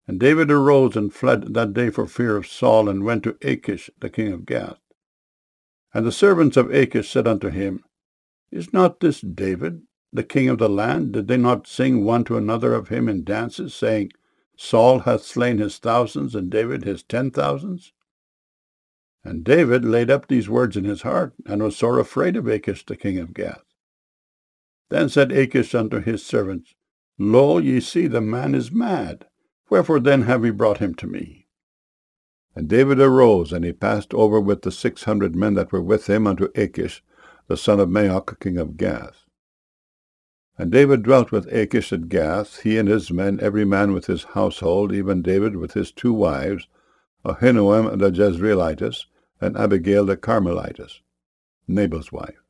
And David arose and fled that day for fear of Saul, and went to Achish the king of Gath. And the servants of Achish said unto him, Is not this David, the king of the land? Did they not sing one to another of him in dances, saying, Saul hath slain his thousands, and David his 10,000s? And David laid up these words in his heart, and was sore afraid of Achish the king of Gath. Then said Achish unto his servants, Lo, ye see, the man is mad. Wherefore then have ye brought him to me? And David arose, and he passed over with the 600 men that were with him unto Achish, the son of Maoch, king of Gath. And David dwelt with Achish at Gath, he and his men, every man with his household, even David with his 2 wives, Ahinoam the Jezreelitess, and Abigail the Carmelitess, Nabal's wife.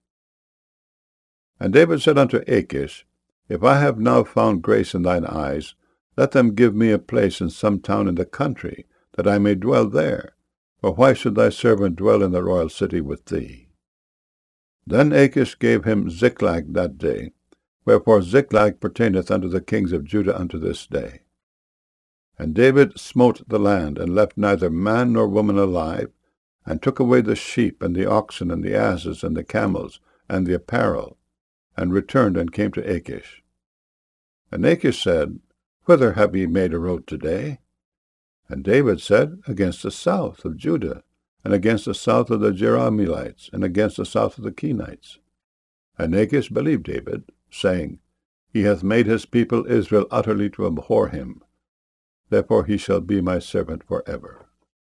And David said unto Achish, If I have now found grace in thine eyes, let them give me a place in some town in the country, that I may dwell there. For why should thy servant dwell in the royal city with thee? Then Achish gave him Ziklag that day, wherefore Ziklag pertaineth unto the kings of Judah unto this day. And David smote the land, and left neither man nor woman alive, and took away the sheep, and the oxen, and the asses, and the camels, and the apparel, and returned and came to Achish. And Achish said, Whither have ye made a road today? And David said, Against the south of Judah, and against the south of the Jerahmeelites, and against the south of the Kenites. And Achish believed David, saying, He hath made his people Israel utterly to abhor him. Therefore he shall be my servant for ever.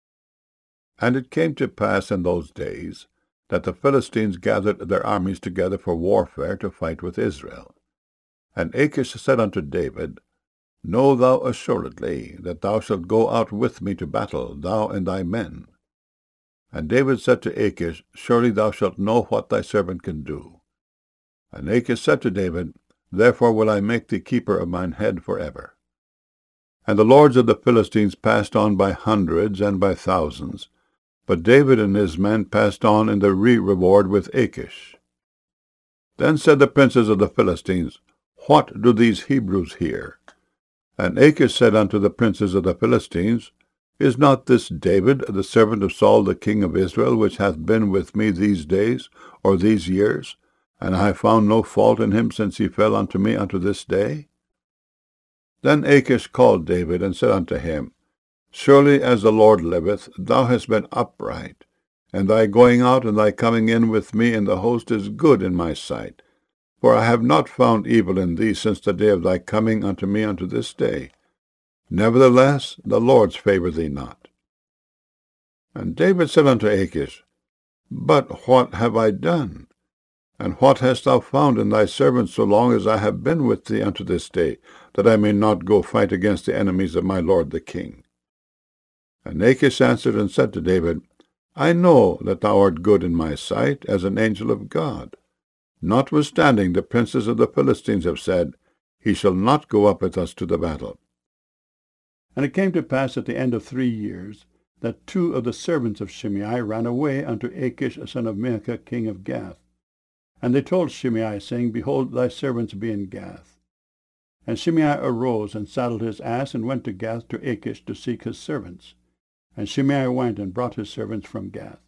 And it came to pass in those days, that the Philistines gathered their armies together for warfare to fight with Israel. And Achish said unto David, Know thou assuredly that thou shalt go out with me to battle, thou and thy men. And David said to Achish, Surely thou shalt know what thy servant can do. And Achish said to David, Therefore will I make thee keeper of mine head for ever. And the lords of the Philistines passed on by hundreds and by thousands, but David and his men passed on in the reward with Achish. Then said the princes of the Philistines, What do these Hebrews here? And Achish said unto the princes of the Philistines, Is not this David, the servant of Saul the king of Israel, which hath been with me these days, or these years, and I have found no fault in him since he fell unto me unto this day? Then Achish called David, and said unto him, Surely as the Lord liveth, thou hast been upright, and thy going out and thy coming in with me in the host is good in my sight. For I have not found evil in thee since the day of thy coming unto me unto this day. Nevertheless, the Lord's favour thee not. And David said unto Achish, But what have I done? And what hast thou found in thy servant so long as I have been with thee unto this day, that I may not go fight against the enemies of my lord the king? And Achish answered and said to David, I know that thou art good in my sight, as an angel of God. Notwithstanding, the princes of the Philistines have said, He shall not go up with us to the battle. And it came to pass at the end of 3 years, that 2 of the servants of Shimei ran away unto Achish, son of Maachah, king of Gath. And they told Shimei, saying, Behold, thy servants be in Gath. And Shimei arose, and saddled his ass, and went to Gath to Achish to seek his servants. And Shimei went and brought his servants from Gath.